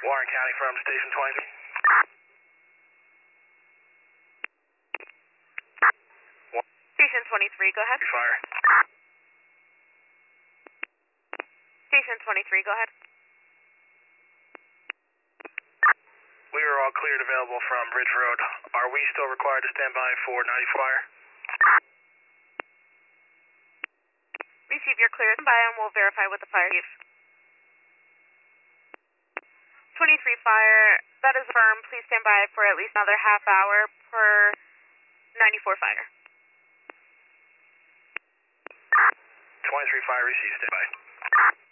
Warren County from Station 23. Station 23, go ahead. Fire. Station 23, go ahead. We are all cleared available from Ridge Road. Are we still required to stand by for 90 fire? Receive your clearance by and we'll verify with the fire chief. 23 fire, that is firm. Please stand by for at least another half hour per 94 fire. 23 fire received, stand by.